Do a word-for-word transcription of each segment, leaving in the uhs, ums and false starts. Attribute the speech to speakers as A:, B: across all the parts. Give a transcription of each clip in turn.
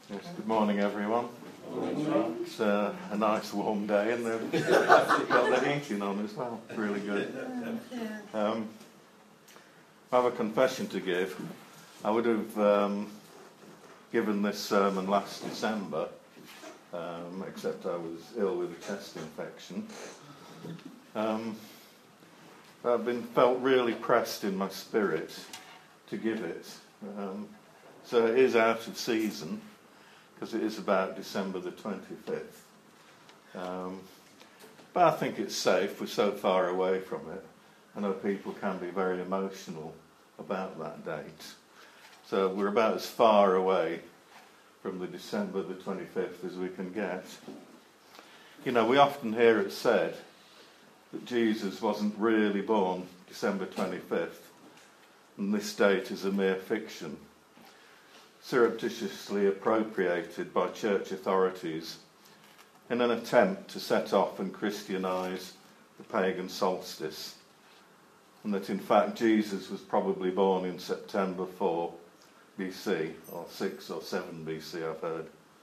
A: Yes, good morning, everyone. It's uh, a nice warm day, and they've got the heating on as well. Really good. Um, I have a confession to give. I would have um, given this sermon last December, um, except I was ill with a chest infection. Um, I've been felt really pressed in my spirit to give it. Um, so it is out of season, because it is about December the twenty-fifth. Um, but I think it's safe. We're so far away from it. I know people can be very emotional about that date. So we're about as far away from the December the twenty-fifth as we can get. You know, we often hear it said that Jesus wasn't really born December twenty-fifth, and this date is a mere fiction, surreptitiously appropriated by church authorities in an attempt to set off and Christianise the pagan solstice, and that in fact Jesus was probably born in September four B C, or six or seven B C, I've heard.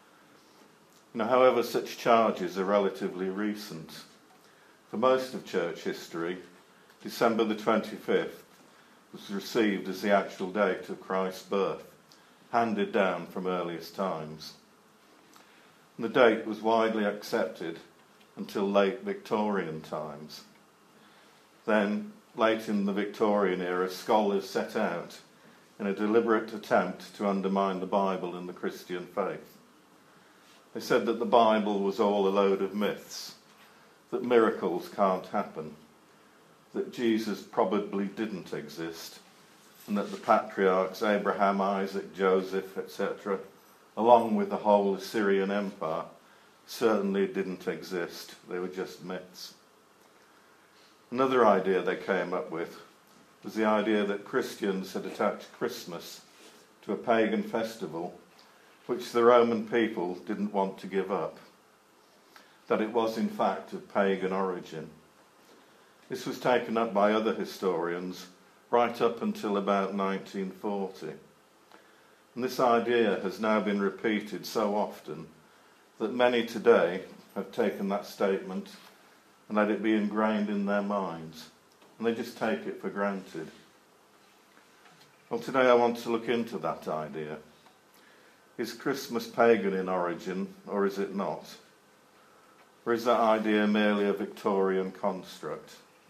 A: You know, however, such charges are relatively recent. For most of church history, December the twenty-fifth was received as the actual date of Christ's birth, handed down from earliest times. And the date was widely accepted until late Victorian times. Then, late in the Victorian era, scholars set out in a deliberate attempt to undermine the Bible and the Christian faith. They said that the Bible was all a load of myths, that miracles can't happen, that Jesus probably didn't exist, and that the patriarchs Abraham, Isaac, Joseph, et cetera, along with the whole Assyrian Empire, certainly didn't exist. They were just myths. Another idea they came up with was the idea that Christians had attached Christmas to a pagan festival which the Roman people didn't want to give up, that it was in fact of pagan origin. This was taken up by other historians right up until about nineteen forty. And this idea has now been repeated so often that many today have taken that statement and let it be ingrained in their minds, and they just take it for granted. Well, today I want to look into that idea. Is Christmas pagan in origin, or is it not? Or is that idea merely a Victorian construct?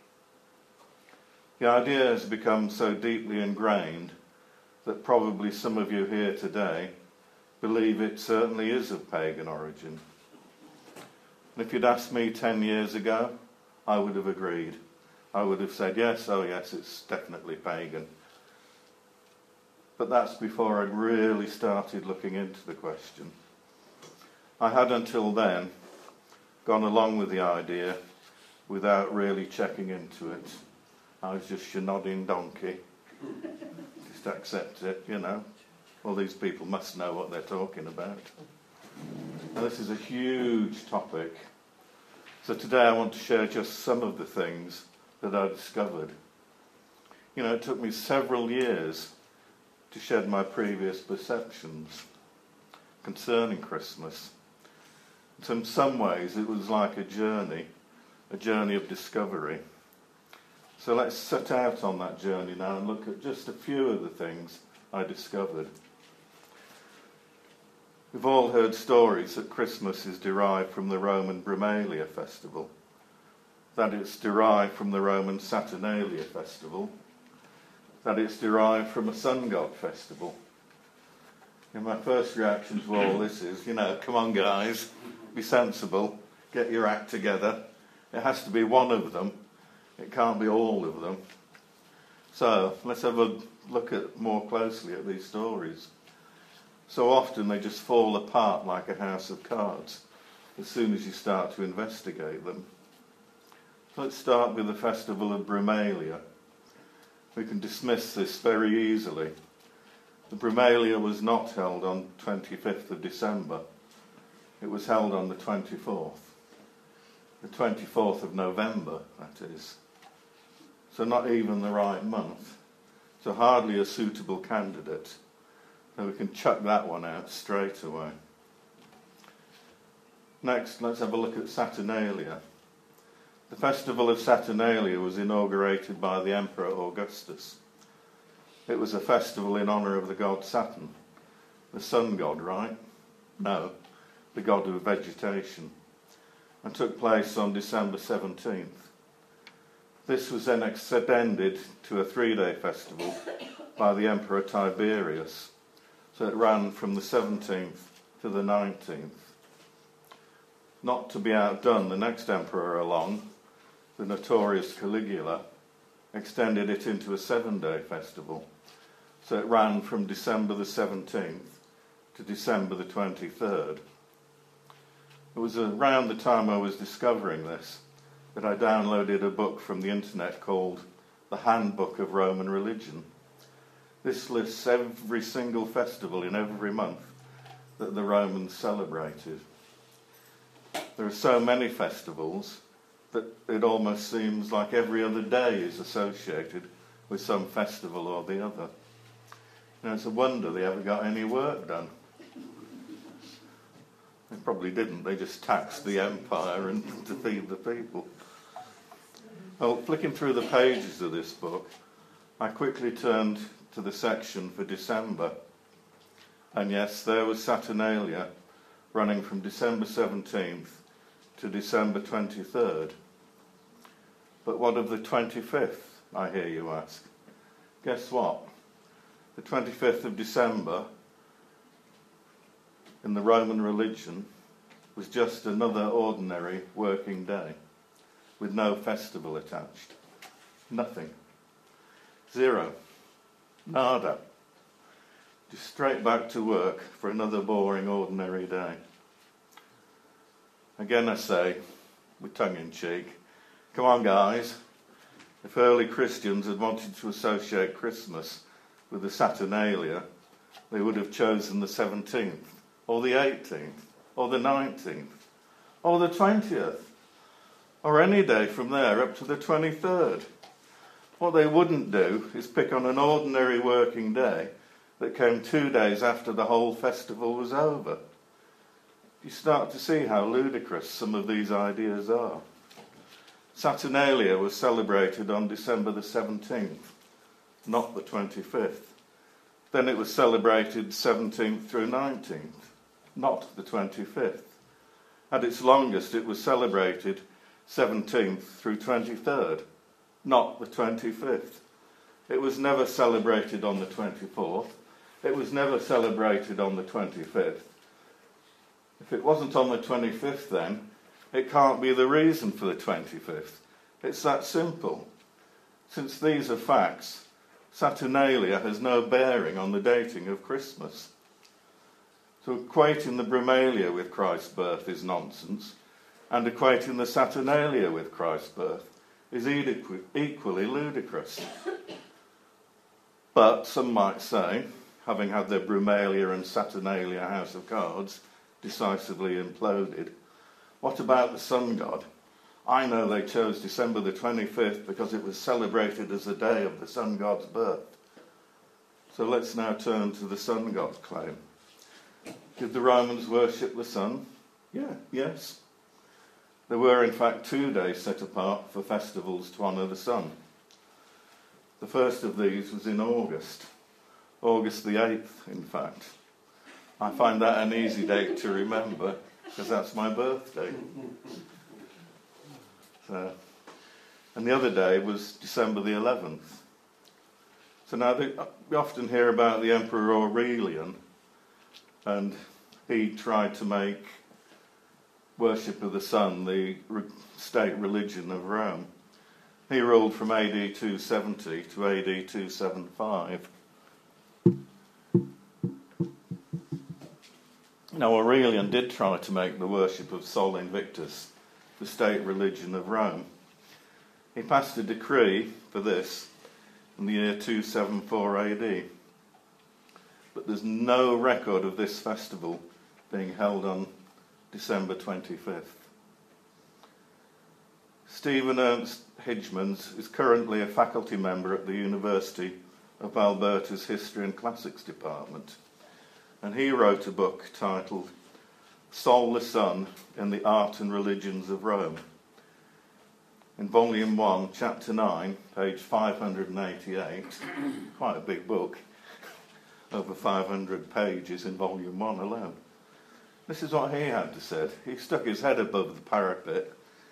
A: The idea has become so deeply ingrained that probably some of you here today believe it certainly is of pagan origin. And if you'd asked me ten years ago, I would have agreed. I would have said, yes, oh yes, it's definitely pagan. But that's before I'd really started looking into the question. I had until then gone along with the idea without really checking into it. I was just your nodding donkey. Just accept it, you know. Well, these people must know what they're talking about. Now, this is a huge topic. So today I want to share just some of the things that I discovered. You know, it took me several years to shed my previous perceptions concerning Christmas. So in some ways it was like a journey, a journey of discovery. So let's set out on that journey now and look at just a few of the things I discovered. We've all heard stories that Christmas is derived from the Roman Brumalia festival, that it's derived from the Roman Saturnalia festival, that it's derived from a sun god festival. And my first reaction to all this is, you know, come on guys, be sensible, get your act together. It has to be one of them. It can't be all of them. So let's have a look at more closely at these stories. So often they just fall apart like a house of cards as soon as you start to investigate them. So let's start with the festival of Brumalia. We can dismiss this very easily. The Brumalia was not held on twenty-fifth of December. It was held on the twenty-fourth. The twenty-fourth of November, that is. So not even the right month. So hardly a suitable candidate. So we can chuck that one out straight away. Next, let's have a look at Saturnalia. The festival of Saturnalia was inaugurated by the Emperor Augustus. It was a festival in honour of the god Saturn, the sun god, right? No, the god of vegetation, and took place on December seventeenth. This was then extended to a three-day festival by the Emperor Tiberius, so it ran from the seventeenth to the nineteenth. Not to be outdone, the next emperor along, the notorious Caligula, extended it into a seven-day festival, so it ran from December the seventeenth to December the twenty-third. It was around the time I was discovering this that I downloaded a book from the internet called The Handbook of Roman Religion. This lists every single festival in every month that the Romans celebrated. There are so many festivals that it almost seems like every other day is associated with some festival or the other. You know, it's a wonder they ever got any work done. They probably didn't. They just taxed the empire and to feed the people. Well, flicking through the pages of this book, I quickly turned to the section for December. And yes, there was Saturnalia, running from December seventeenth to December twenty-third. But what of the twenty-fifth, I hear you ask? Guess what? The twenty-fifth of December in the Roman religion was just another ordinary working day with no festival attached. Nothing. Zero. Nada. Just straight back to work for another boring ordinary day. Again I say, with tongue-in-cheek, come on guys, if early Christians had wanted to associate Christmas with the Saturnalia, they would have chosen the seventeenth, or the eighteenth, or the nineteenth, or the twentieth, or any day from there up to the twenty-third. What they wouldn't do is pick on an ordinary working day that came two days after the whole festival was over. You start to see how ludicrous some of these ideas are. Saturnalia was celebrated on December the seventeenth, not the twenty-fifth. Then it was celebrated seventeenth through nineteenth, not the twenty-fifth. At its longest, it was celebrated seventeenth through twenty-third, not the twenty-fifth. It was never celebrated on the twenty-fourth. It was never celebrated on the twenty-fifth. If it wasn't on the twenty-fifth then, it can't be the reason for the twenty-fifth. It's that simple. Since these are facts, Saturnalia has no bearing on the dating of Christmas. So equating the Brumalia with Christ's birth is nonsense, and equating the Saturnalia with Christ's birth is equally ludicrous. But some might say, having had their Brumalia and Saturnalia house of cards decisively imploded, what about the sun god? I know they chose December the twenty-fifth because it was celebrated as the day of the sun god's birth. So let's now turn to the sun god's claim. Did the Romans worship the sun? Yeah, yes. There were in fact two days set apart for festivals to honour the sun. The first of these was in August, August the eighth in fact. I find that an easy date to remember because that's my birthday. So, and the other day was December the eleventh. So now they, we often hear about the Emperor Aurelian, and he tried to make worship of the sun the re- state religion of Rome. He ruled from A D two seventy to A D two seventy-five. Now Aurelian did try to make the worship of Sol Invictus the state religion of Rome. He passed a decree for this in the year two seventy-four A D. But there's no record of this festival being held on December twenty-fifth. Stephen Ernst Hidgmans is currently a faculty member at the University of Alberta's History and Classics Department, and he wrote a book titled Sol the Sun in the Art and Religions of Rome. In volume one, chapter nine, page five hundred eighty-eight, quite a big book, over five hundred pages in volume one alone. This is what he had to say. He stuck his head above the parapet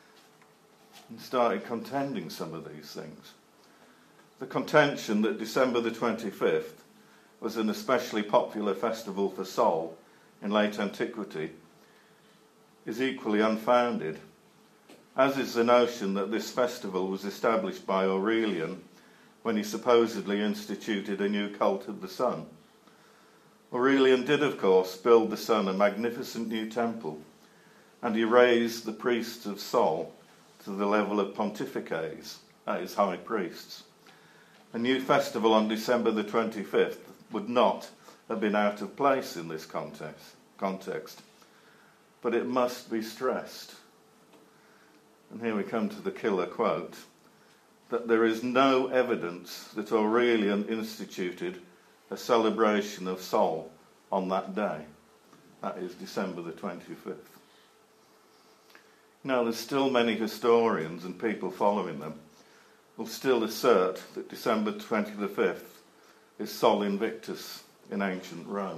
A: and started contending some of these things. The contention that December the twenty-fifth was an especially popular festival for Sol in late antiquity is equally unfounded, as is the notion that this festival was established by Aurelian when he supposedly instituted a new cult of the sun. Aurelian did, of course, build the sun a magnificent new temple, and he raised the priests of Sol to the level of pontifices, that is, high priests. A new festival on December the twenty-fifth would not have been out of place in this context, context, but it must be stressed, and here we come to the killer quote, that there is no evidence that Aurelian instituted a celebration of Sol on that day. That is December the twenty-fifth. Now, there's still many historians and people following them will still assert that December twenty-fifth is Sol Invictus in ancient Rome.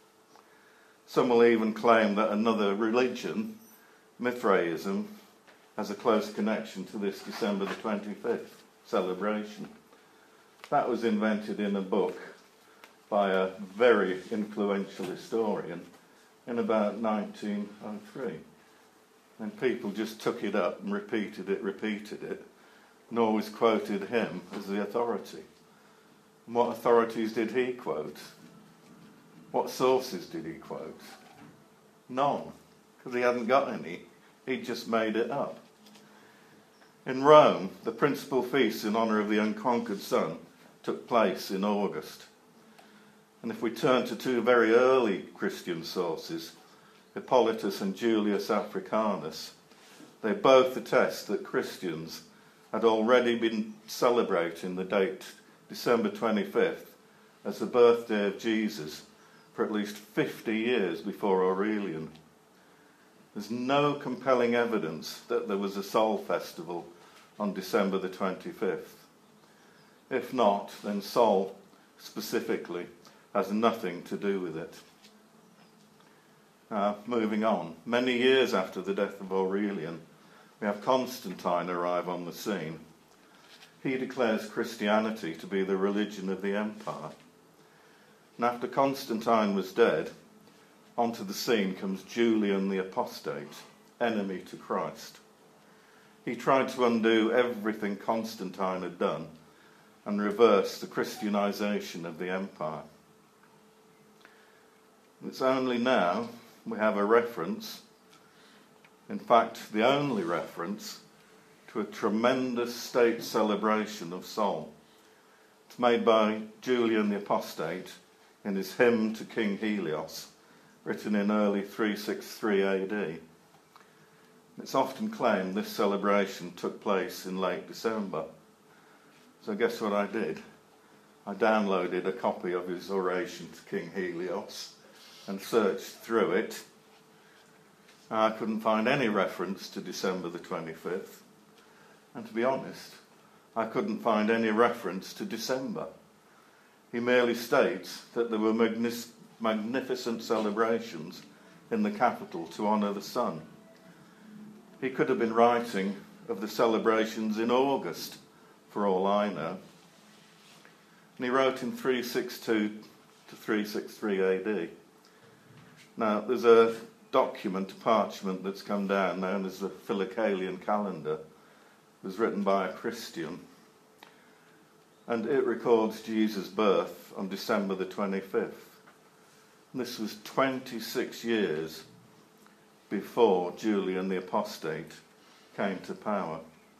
A: Some will even claim that another religion, Mithraism, has a close connection to this December the twenty-fifth celebration. That was invented in a book by a very influential historian in about nineteen oh three. And people just took it up and repeated it, repeated it, and always quoted him as the authority. And what authorities did he quote? What sources did he quote? None, because he hadn't got any. He just made it up. In Rome, the principal feast in honour of the unconquered sun took place in August. And if we turn to two very early Christian sources, Hippolytus and Julius Africanus, they both attest that Christians had already been celebrating the date December twenty-fifth as the birthday of Jesus for at least fifty years before Aurelian. There's no compelling evidence that there was a Sol festival on December the twenty-fifth. If not, then Sol specifically has nothing to do with it. Now, moving on, many years after the death of Aurelian, we have Constantine arrive on the scene. He declares Christianity to be the religion of the empire. And after Constantine was dead, onto the scene comes Julian the Apostate, enemy to Christ. He tried to undo everything Constantine had done and reverse the Christianization of the empire. It's only now we have a reference, in fact the only reference, to a tremendous state celebration of Sol. It's made by Julian the Apostate in his hymn to King Helios, written in early three sixty-three A D. It's often claimed this celebration took place in late December. So guess what I did? I downloaded a copy of his oration to King Helios and searched through it. I couldn't find any reference to December the twenty-fifth. And to be honest, I couldn't find any reference to December. He merely states that there were magnis- magnificent celebrations in the capital to honour the sun. He could have been writing of the celebrations in August, for all I know. And he wrote in three sixty-two to three sixty-three A D. Now, there's a document, a parchment that's come down known as the Philocalian calendar. It was written by a Christian. And it records Jesus' birth on December the twenty-fifth. And this was twenty-six years before Julian the Apostate came to power.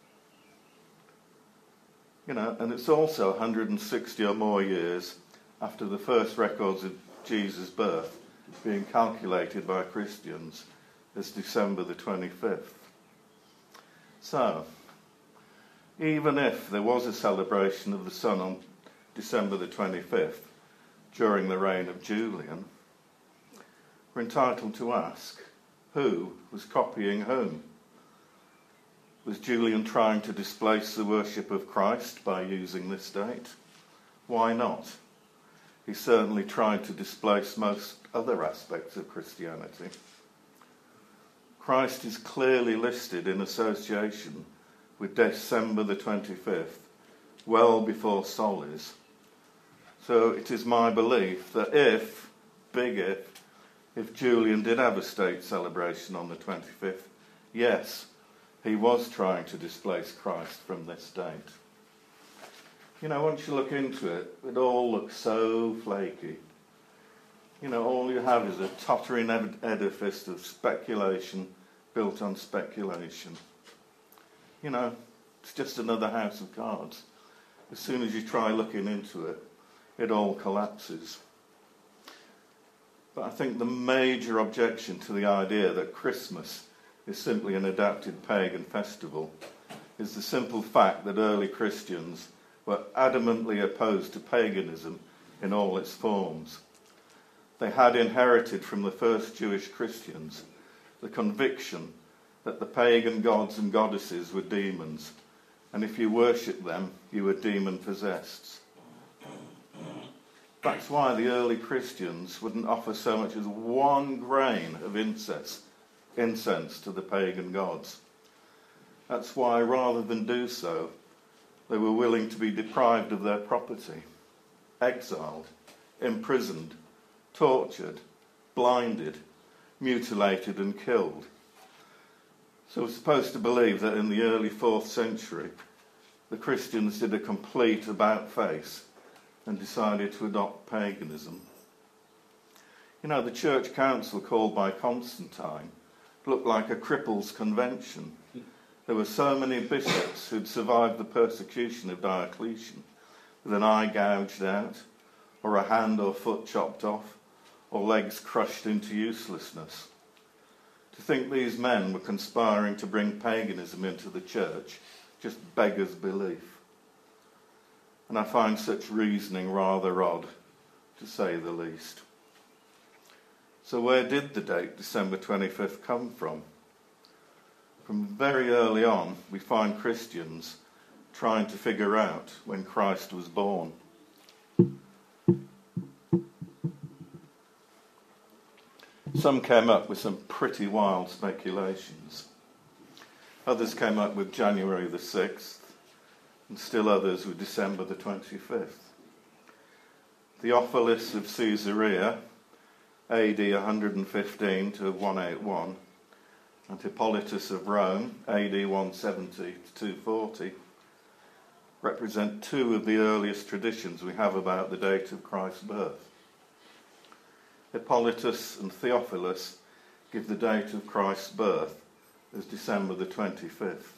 A: You know, and it's also one hundred sixty or more years after the first records of Jesus' birth being calculated by Christians as December the twenty-fifth. So, even if there was a celebration of the sun on December the twenty-fifth during the reign of Julian, we're entitled to ask, Who was copying whom? Was Julian trying to displace the worship of Christ by using this date? Why not? He certainly tried to displace most other aspects of Christianity. Christ is clearly listed in association with December the twenty-fifth, well before Sol is. So it is my belief that if, big if, if Julian did have a state celebration on the twenty-fifth, yes, he was trying to displace Christ from this date. You know, once you look into it, it all looks so flaky. You know, all you have is a tottering ed- edifice of speculation built on speculation. You know, it's just another house of cards. As soon as you try looking into it, it all collapses. But I think the major objection to the idea that Christmas is simply an adapted pagan festival is the simple fact that early Christians were adamantly opposed to paganism in all its forms. They had inherited from the first Jewish Christians the conviction that the pagan gods and goddesses were demons, and if you worshipped them, you were demon-possessed. That's why the early Christians wouldn't offer so much as one grain of incense, incense to the pagan gods. That's why, rather than do so, they were willing to be deprived of their property, exiled, imprisoned, tortured, blinded, mutilated and killed. So we're supposed to believe that in the early fourth century, the Christians did a complete about-face and decided to adopt paganism. You know, the church council called by Constantine looked like a cripples' convention. There were so many bishops who'd survived the persecution of Diocletian with an eye gouged out, or a hand or foot chopped off, or legs crushed into uselessness. To think these men were conspiring to bring paganism into the church just beggars belief. And I find such reasoning rather odd, to say the least. So where did the date December twenty-fifth come from? From very early on, we find Christians trying to figure out when Christ was born. Some came up with some pretty wild speculations. Others came up with January the sixth, and still others with December the twenty-fifth. Theophilus of Caesarea, A D one fifteen to one eighty-one, and Hippolytus of Rome, A D one seventy to two forty, represent two of the earliest traditions we have about the date of Christ's birth. Hippolytus and Theophilus give the date of Christ's birth as December the twenty-fifth.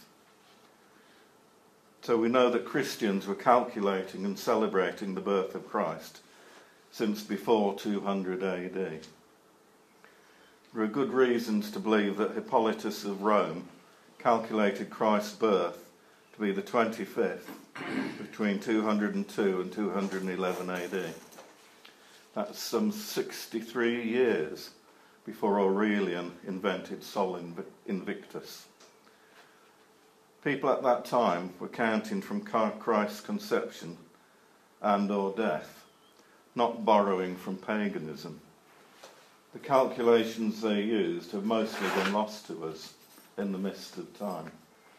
A: So we know that Christians were calculating and celebrating the birth of Christ since before two hundred A D. There are good reasons to believe that Hippolytus of Rome calculated Christ's birth to be the twenty-fifth between two hundred two and two hundred eleven A D. That's some sixty-three years before Aurelian invented Sol Invictus. People at that time were counting from Christ's conception and or death, not borrowing from paganism. The calculations they used have mostly been lost to us in the mist of time.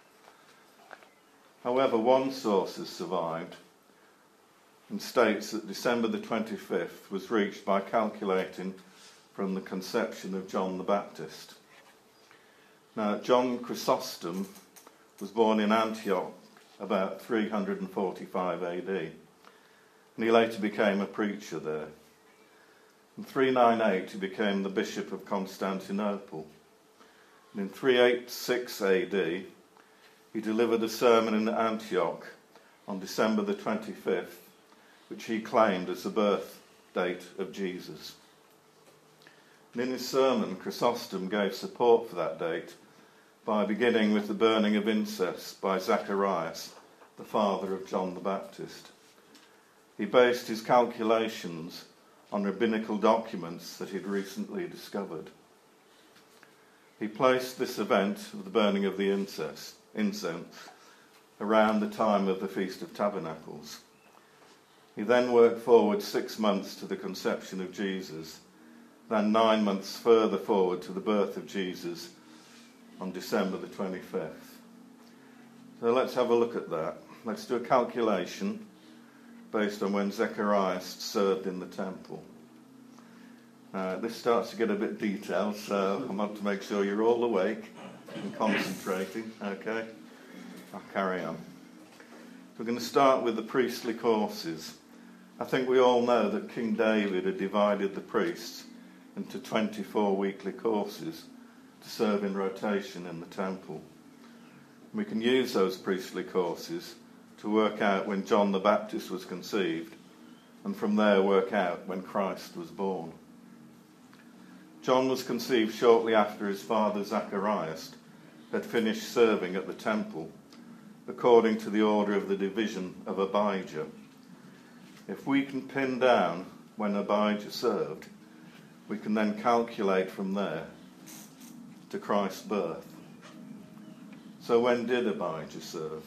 A: However, one source has survived and states that December the twenty-fifth was reached by calculating from the conception of John the Baptist. Now, John Chrysostom was born in Antioch about three hundred forty-five A D, and he later became a preacher there. In three ninety-eight, he became the Bishop of Constantinople. And in three eighty-six A D, he delivered a sermon in Antioch on December the twenty-fifth, which he claimed as the birth date of Jesus. And in his sermon, Chrysostom gave support for that date by beginning with the burning of incense by Zacharias, the father of John the Baptist. He based his calculations on rabbinical documents that he'd recently discovered. He placed this event of the burning of the incense, incense around the time of the Feast of Tabernacles. He then worked forward six months to the conception of Jesus, then nine months further forward to the birth of Jesus on December the twenty-fifth. So let's have a look at that. Let's do a calculation based on when Zechariah served in the temple. Uh, this starts to get a bit detailed, so I want to make sure you're all awake and concentrating. Okay, I'll carry on. We're going to start with the priestly courses. I think we all know that King David had divided the priests into twenty-four weekly courses to serve in rotation in the temple. We can use those priestly courses to work out when John the Baptist was conceived, and from there work out when Christ was born. John was conceived shortly after his father Zacharias had finished serving at the temple, according to the order of the division of Abijah. If we can pin down when Abijah served, we can then calculate from there to Christ's birth. So when did Abijah serve?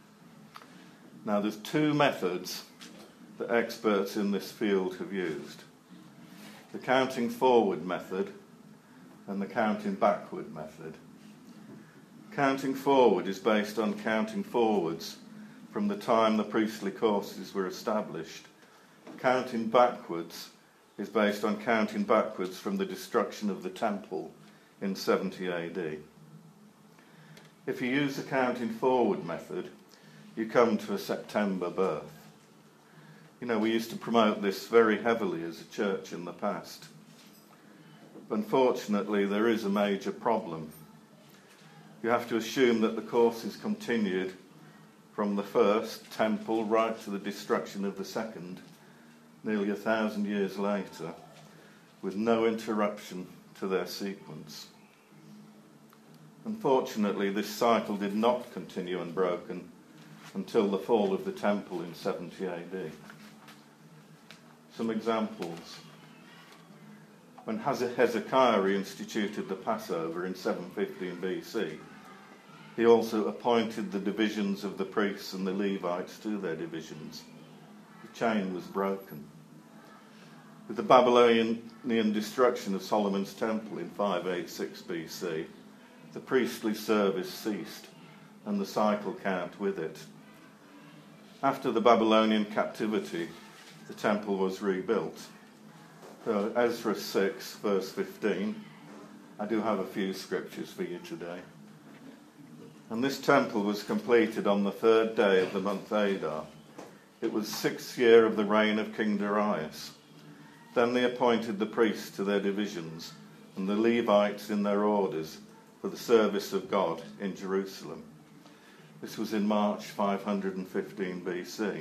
A: Now there's two methods that experts in this field have used. The counting forward method and the counting backward method. Counting forward is based on counting forwards from the time the priestly courses were established. Counting backwards is based on counting backwards from the destruction of the temple in seventy A D. If you use the counting forward method, you come to a September birth. You know, we used to promote this very heavily as a church in the past. Unfortunately, there is a major problem. You have to assume that the courses continued from the first temple right to the destruction of the second, nearly a thousand years later, with no interruption to their sequence. Unfortunately, this cycle did not continue unbroken until the fall of the temple in seventy A D. Some examples. When Hezekiah reinstituted the Passover in seven fifteen B C, he also appointed the divisions of the priests and the Levites to their divisions. The chain was broken. With the Babylonian destruction of Solomon's temple in five eighty-six B C, the priestly service ceased, and the cycle count with it. After the Babylonian captivity, the temple was rebuilt. So Ezra six, verse fifteen, I do have a few scriptures for you today. And this temple was completed on the third day of the month Adar. It was sixth year of the reign of King Darius. Then they appointed the priests to their divisions, and the Levites in their orders, for the service of God in Jerusalem. This was in March five fifteen B C.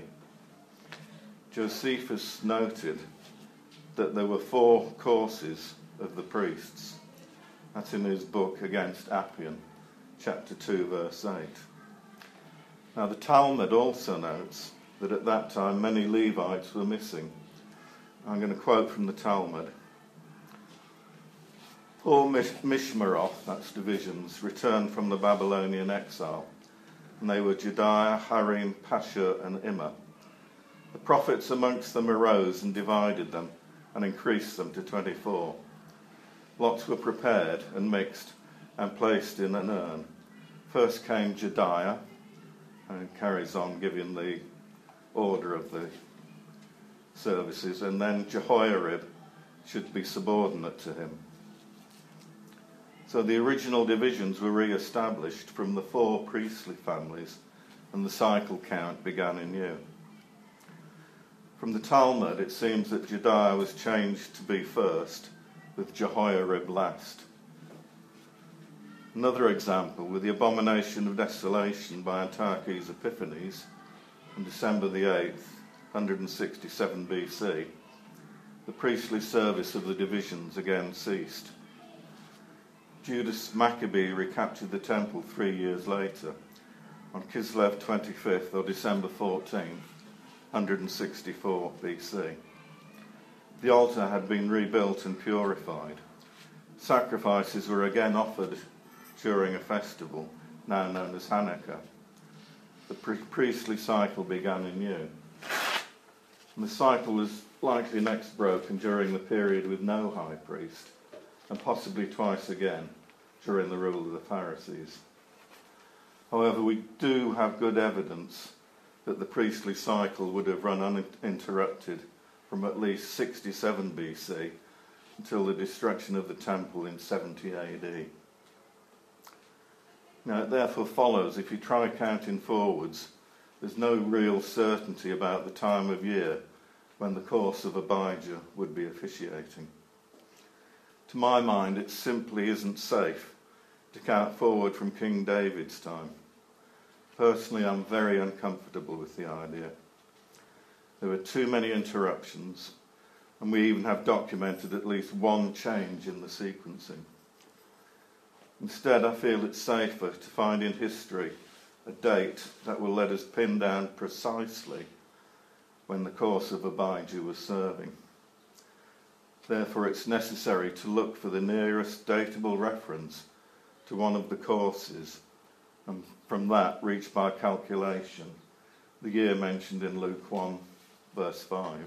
A: Josephus noted that there were four courses of the priests. That's in his book Against Appian, chapter two, verse eight. Now the Talmud also notes that at that time many Levites were missing. I'm going to quote from the Talmud. Four Mishmaroth, that's divisions, returned from the Babylonian exile, and they were Jedaiah, Harim, Pashur, and Immer. The prophets amongst them arose and divided them, and increased them to twenty-four. Lots were prepared and mixed and placed in an urn. First came Jedaiah, and carries on giving the order of the services, and then Jehoiarib should be subordinate to him. So the original divisions were re-established from the four priestly families, and the cycle count began anew. From the Talmud, it seems that Jedaiah was changed to be first, with Jehoiarib last. Another example, with the abomination of desolation by Antiochus Epiphanes on December the eighth, one sixty-seven B C, the priestly service of the divisions again ceased. Judas Maccabee recaptured the temple three years later, on Kislev twenty-fifth or December fourteenth, one sixty-four B C. The altar had been rebuilt and purified. sacrifices were again offered during a festival, now known as Hanukkah. The pri- priestly cycle began anew. And the cycle was likely next broken during the period with no high priest, and possibly twice again during the rule of the Pharisees. However, we do have good evidence that the priestly cycle would have run uninterrupted from at least sixty-seven B C until the destruction of the temple in seventy A D. Now, it therefore follows, if you try counting forwards, there's no real certainty about the time of year when the course of Abijah would be officiating. To my mind, it simply isn't safe to count forward from King David's time. Personally, I'm very uncomfortable with the idea. There were too many interruptions, and we even have documented at least one change in the sequencing. Instead, I feel it's safer to find in history a date that will let us pin down precisely when the course of Abijah was serving. Therefore, it's necessary to look for the nearest datable reference to one of the courses, and from that reach by calculation the year mentioned in Luke one, verse five.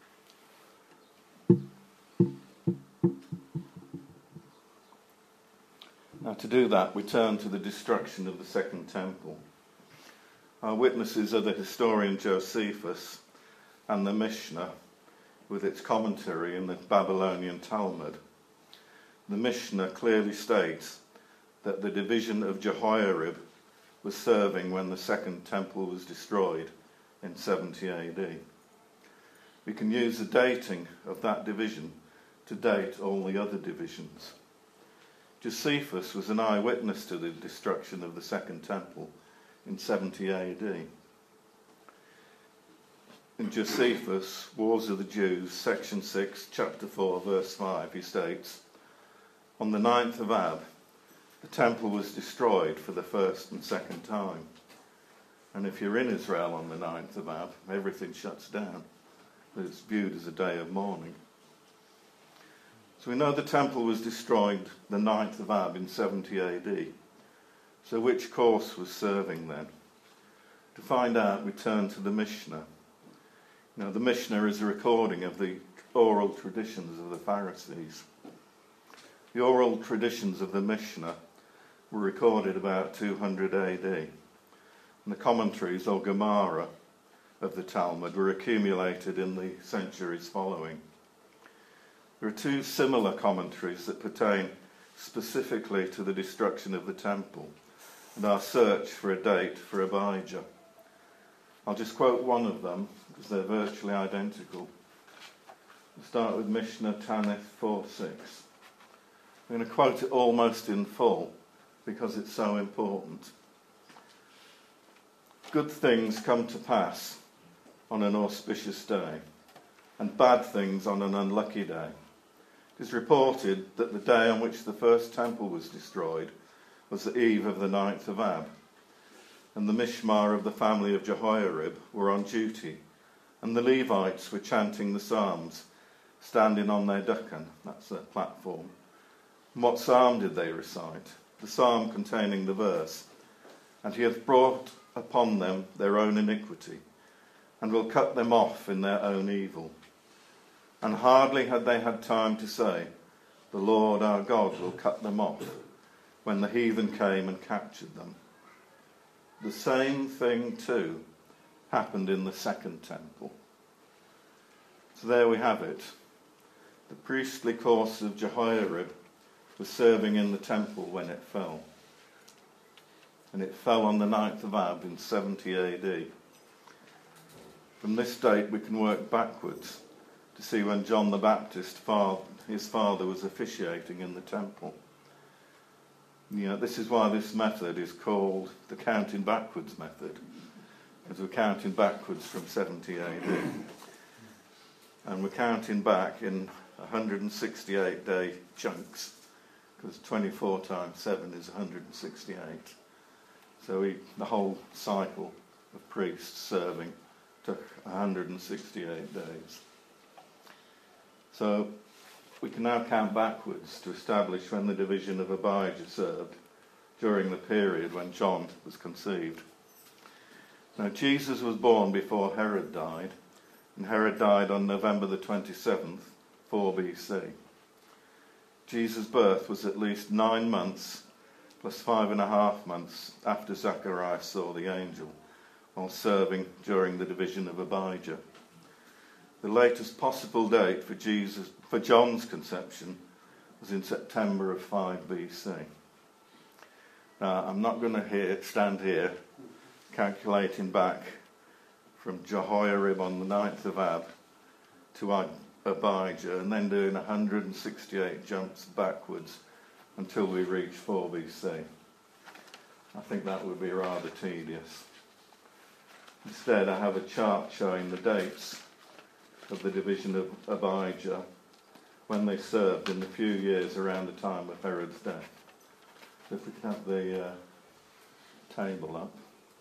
A: Now, to do that, we turn to the destruction of the Second Temple. Our witnesses are the historian Josephus and the Mishnah, with its commentary in the Babylonian Talmud. The Mishnah clearly states that the division of Jehoiarib was serving when the Second Temple was destroyed in seventy A D. We can use the dating of that division to date all the other divisions. Josephus was an eyewitness to the destruction of the Second Temple in seventy A D. In Josephus, Wars of the Jews, section six, chapter four, verse five, he states, "On the ninth of Ab, the temple was destroyed for the first and second time." And if you're in Israel on the ninth of Ab, everything shuts down. It's viewed as a day of mourning. So we know the temple was destroyed the ninth of Ab in seventy A D. So which course was serving then? To find out, we turn to the Mishnah. Now, the Mishnah is a recording of the oral traditions of the Pharisees. The oral traditions of the Mishnah were recorded about two hundred A D. And the commentaries, or Gemara, of the Talmud were accumulated in the centuries following. There are two similar commentaries that pertain specifically to the destruction of the temple and our search for a date for Abijah. I'll just quote one of them because they're virtually identical. We'll start with Mishnah Tanith four six. I'm going to quote it almost in full because it's so important. "Good things come to pass on an auspicious day, and bad things on an unlucky day. It is reported that the day on which the first temple was destroyed was the eve of the ninth of Ab, and the Mishmar of the family of Jehoiarib were on duty, and the Levites were chanting the psalms, standing on their dukan," that's their platform. And what psalm did they recite? The psalm containing the verse, "And he hath brought upon them their own iniquity, and will cut them off in their own evil. And hardly had they had time to say, The Lord our God will cut them off, when the heathen came and captured them." The same thing too happened in the Second Temple. So there we have it. The priestly course of Jehoiarib was serving in the temple when it fell. And it fell on the ninth of Ab in seventy A D. From this date we can work backwards to see when John the Baptist, his father, was officiating in the temple. You know, this is why this method is called the counting backwards method, because we're counting backwards from seventy A D. And we're counting back in one hundred sixty-eight day chunks, because twenty-four times seven is one hundred sixty-eight. So we, the whole cycle of priests serving took one hundred sixty-eight days. So we can now count backwards to establish when the division of Abijah served during the period when John was conceived. Now, Jesus was born before Herod died, and Herod died on November the twenty-seventh, four B C. Jesus' birth was at least nine months plus five and a half months after Zacharias saw the angel while serving during the division of Abijah. The latest possible date for Jesus, for John's conception was in September of five B C. Now, I'm not going to here, stand here calculating back from Jehoiarib on the ninth of Ab to Abijah and then doing one hundred sixty-eight jumps backwards until we reach four B C. I think that would be rather tedious. Instead, I have a chart showing the dates of the division of Abijah when they served in the few years around the time of Herod's death. So if we can have the uh, table up.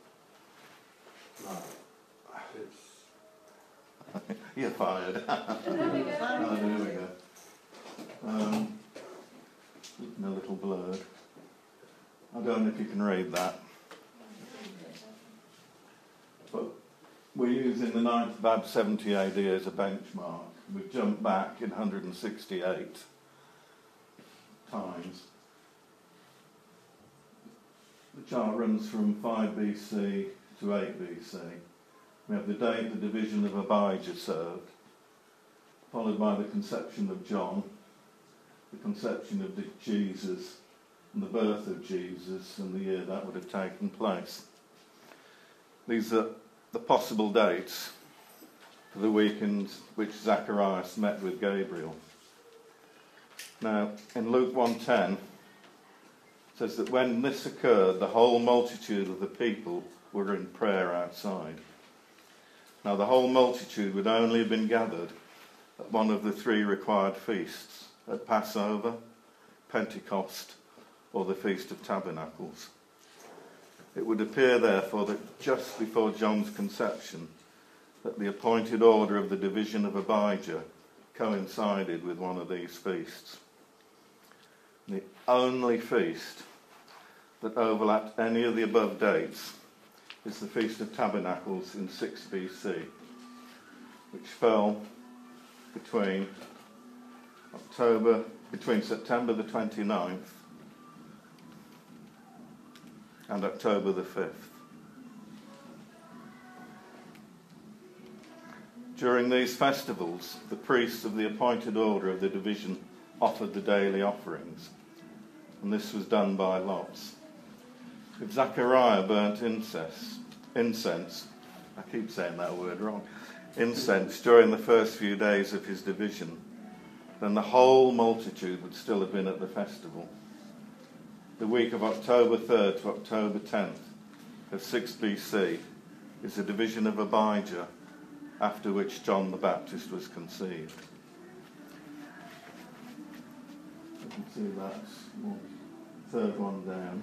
A: You're fired. Oh, there we go. Um, a little blurred. I don't know if you can read that. But we're using the ninth of Ab seventy A D as a benchmark. We've jumped back in one hundred sixty-eight times. The chart runs from five B C to eight B C. We have the date the division of Abijah served, followed by the conception of John, the conception of Jesus, and the birth of Jesus, and the year that would have taken place. These are the possible dates for the week in which Zacharias met with Gabriel. Now, in Luke one ten, it says that when this occurred, the whole multitude of the people were in prayer outside. Now, the whole multitude would only have been gathered at one of the three required feasts, at Passover, Pentecost, or the Feast of Tabernacles. It would appear, therefore, that just before John's conception, that the appointed order of the division of Abijah coincided with one of these feasts. The only feast that overlapped any of the above dates is the Feast of Tabernacles in six B C, which fell between October, between September the twenty-ninth and October the fifth. During these festivals, the priests of the appointed order of the division offered the daily offerings, and this was done by lots. If Zechariah burnt incense, incense, I keep saying that word wrong, incense during the first few days of his division, then the whole multitude would still have been at the festival. The week of October third to October tenth of six B C is the division of Abijah, after which John the Baptist was conceived. You can see that's one, third one down.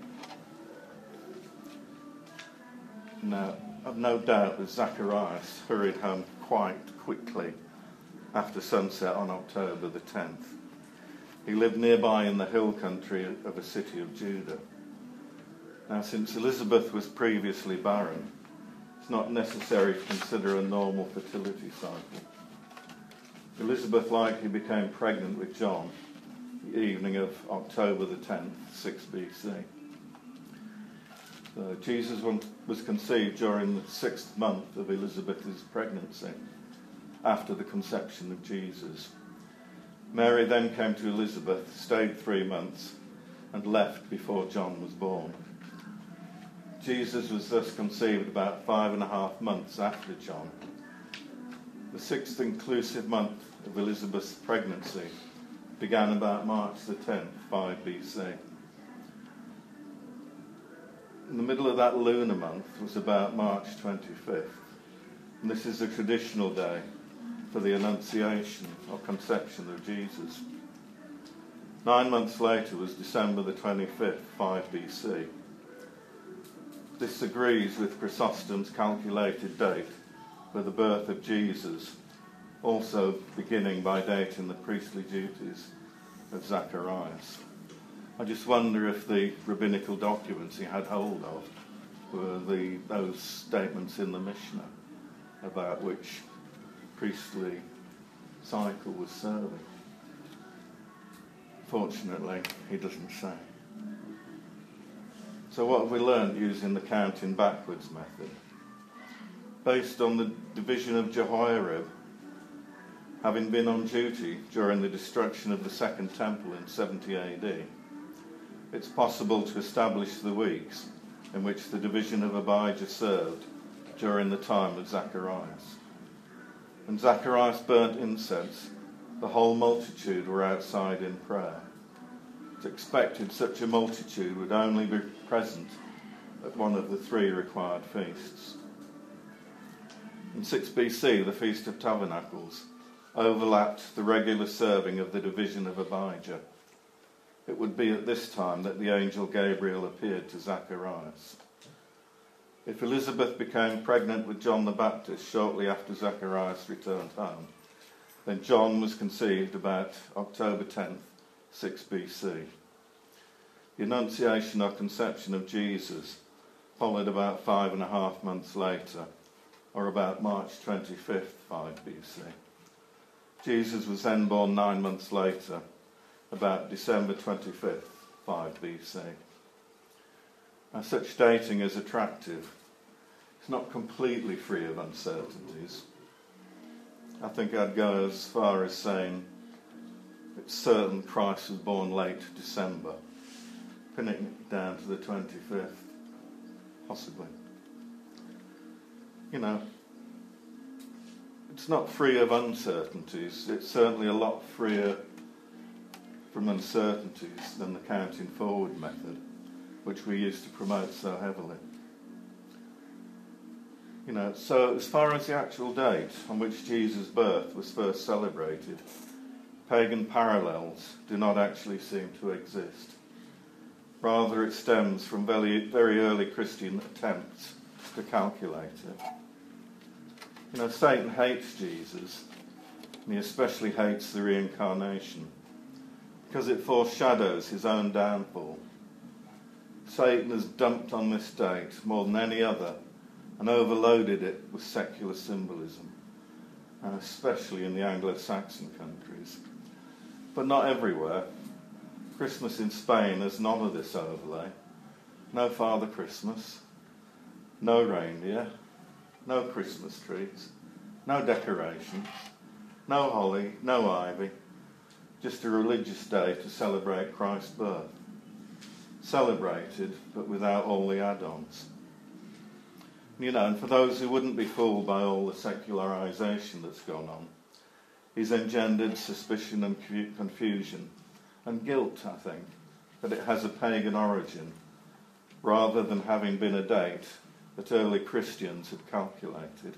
A: Now, I've no doubt that Zacharias hurried home quite quickly after sunset on October the tenth. He lived nearby in the hill country of a city of Judah. Now, since Elizabeth was previously barren, it's not necessary to consider a normal fertility cycle. Elizabeth likely became pregnant with John the evening of October the tenth, six B C. So Jesus was conceived during the sixth month of Elizabeth's pregnancy, after the conception of Jesus. Mary then came to Elizabeth, stayed three months, and left before John was born. Jesus was thus conceived about five and a half months after John. The sixth inclusive month of Elizabeth's pregnancy began about March the tenth, five B C. In the middle of that lunar month was about March twenty-fifth, and this is the traditional day for the Annunciation or conception of Jesus. Nine months later was December the twenty-fifth, five B C. This agrees with Chrysostom's calculated date for the birth of Jesus also beginning by dating the priestly duties of Zacharias. I just wonder if the rabbinical documents he had hold of were the those statements in the Mishnah about which priestly cycle was serving. Fortunately, he doesn't say. So what have we learned using the counting backwards method? Based on the division of Jehoiarib, having been on duty during the destruction of the Second Temple in seventy A D, it's possible to establish the weeks in which the division of Abijah served during the time of Zacharias. When Zacharias burnt incense, the whole multitude were outside in prayer. It's expected such a multitude would only be present at one of the three required feasts. In six B C, the Feast of Tabernacles overlapped the regular serving of the division of Abijah. It would be at this time that the angel Gabriel appeared to Zacharias. If Elizabeth became pregnant with John the Baptist shortly after Zacharias returned home, then John was conceived about October tenth, six B C. The Annunciation or conception of Jesus followed about five and a half months later, or about March twenty-fifth, five B C. Jesus was then born nine months later, about December twenty-fifth, five B C. Now, such dating is attractive. It's not completely free of uncertainties. I think I'd go as far as saying it's certain Christ was born late December, pinning it down to the twenty-fifth, possibly. You know, it's not free of uncertainties. It's certainly a lot freer from uncertainties than the counting forward method, which we used to promote so heavily. You know, so as far as the actual date on which Jesus' birth was first celebrated, pagan parallels do not actually seem to exist. Rather, it stems from very, very early Christian attempts to calculate it. You know, Satan hates Jesus, and he especially hates the reincarnation, because it foreshadows his own downfall. Satan has dumped on this date more than any other and overloaded it with secular symbolism, and especially in the Anglo-Saxon countries. But not everywhere. Christmas in Spain has none of this overlay. No Father Christmas, no reindeer, no Christmas trees, no decorations, no holly, no ivy, just a religious day to celebrate Christ's birth. Celebrated, but without all the add-ons. You know, and for those who wouldn't be fooled by all the secularisation that's gone on, he's engendered suspicion and confusion and guilt, I think, that it has a pagan origin, rather than having been a date that early Christians had calculated.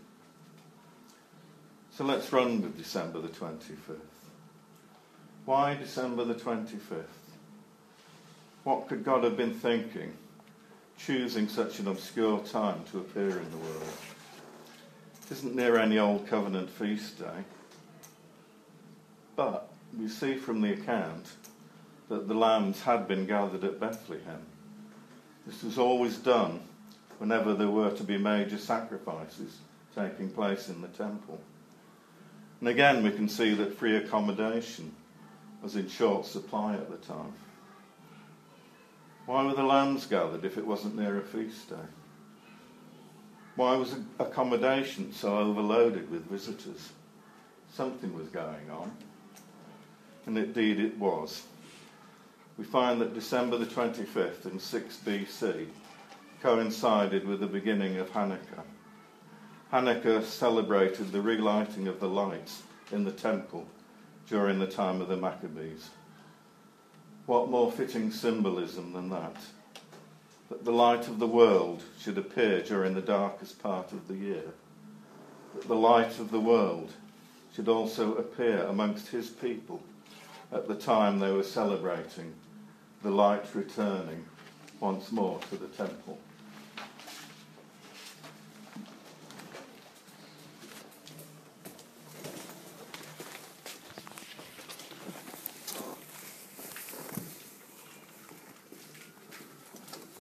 A: So let's run with December the twenty-fifth. Why December the twenty-fifth? What could God have been thinking, choosing such an obscure time to appear in the world? It isn't near any Old Covenant feast day. But we see from the account that the lambs had been gathered at Bethlehem. This was always done whenever there were to be major sacrifices taking place in the temple. And again, we can see that free accommodation was in short supply at the time. Why were the lambs gathered if it wasn't near a feast day? Why was accommodation so overloaded with visitors? Something was going on. And indeed it was. We find that December the twenty-fifth in six B C coincided with the beginning of Hanukkah. Hanukkah celebrated the relighting of the lights in the temple during the time of the Maccabees. What more fitting symbolism than that? That the light of the world should appear during the darkest part of the year. That the light of the world should also appear amongst his people at the time they were celebrating the light returning once more to the temple.